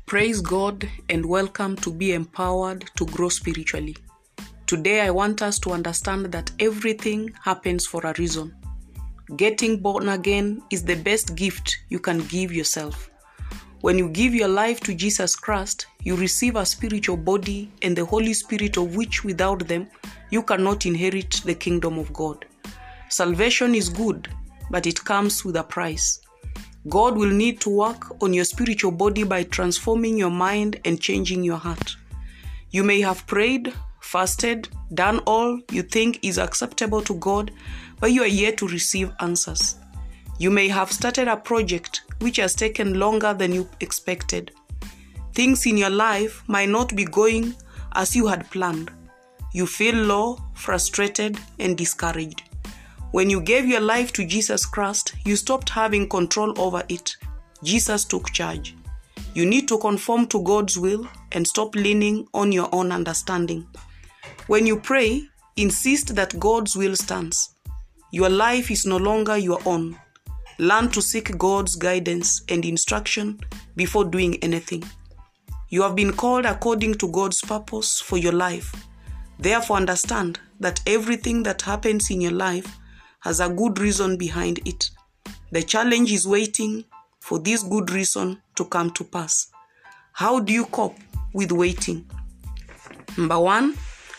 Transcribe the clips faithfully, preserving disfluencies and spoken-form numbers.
Praise God and welcome to Be Empowered to Grow Spiritually. Today I want us to understand that everything happens for a reason. Getting born again is the best gift you can give yourself. When you give your life to Jesus Christ, you receive a spiritual body and the Holy Spirit, of which without them you cannot inherit the kingdom of God. Salvation is good, but it comes with a price. God will need to work on your spiritual body by transforming your mind and changing your heart. You may have prayed, fasted, done all you think is acceptable to God, but you are yet to receive answers. You may have started a project which has taken longer than you expected. Things in your life might not be going as you had planned. You feel low, frustrated, and discouraged. When you gave your life to Jesus Christ, you stopped having control over it. Jesus took charge. You need to conform to God's will and stop leaning on your own understanding. When you pray, insist that God's will stands. Your life is no longer your own. Learn to seek God's guidance and instruction before doing anything. You have been called according to God's purpose for your life. Therefore, understand that everything that happens in your life has a good reason behind it. The challenge is waiting for this good reason to come to pass. How do you cope with waiting? Number one,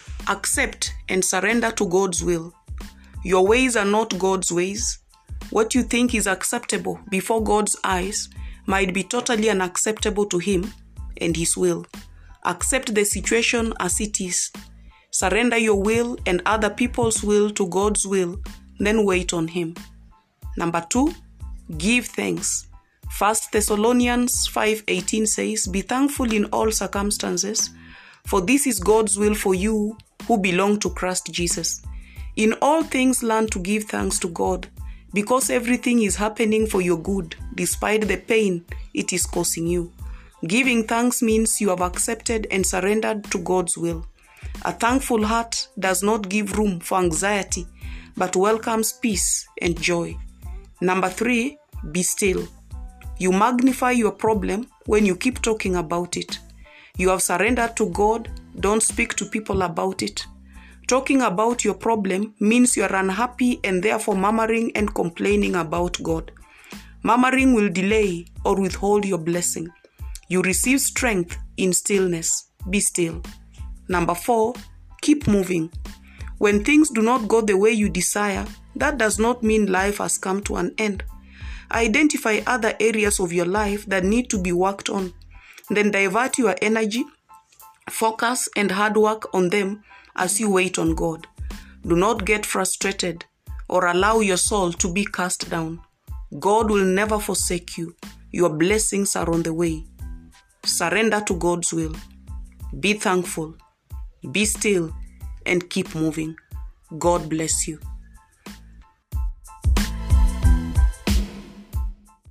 accept and surrender to God's will. Your ways are not God's ways. What you think is acceptable before God's eyes might be totally unacceptable to Him and His will. Accept the situation as it is. Surrender your will and other people's will to God's will, then wait on Him. Number two, give thanks. First Thessalonians five eighteen says, "Be thankful in all circumstances, for this is God's will for you who belong to Christ Jesus." In all things, learn to give thanks to God, because everything is happening for your good, despite the pain it is causing you. Giving thanks means you have accepted and surrendered to God's will. A thankful heart does not give room for anxiety, but welcomes peace and joy. Number three, be still. You magnify your problem when you keep talking about it. You have surrendered to God. Don't speak to people about it. Talking about your problem means you are unhappy and therefore murmuring and complaining about God. Murmuring will delay or withhold your blessing. You receive strength in stillness. Be still. Number four, keep moving. When things do not go the way you desire, that does not mean life has come to an end. Identify other areas of your life that need to be worked on. Then divert your energy, focus, and hard work on them as you wait on God. Do not get frustrated or allow your soul to be cast down. God will never forsake you. Your blessings are on the way. Surrender to God's will. Be thankful. Be still. And keep moving. God bless you.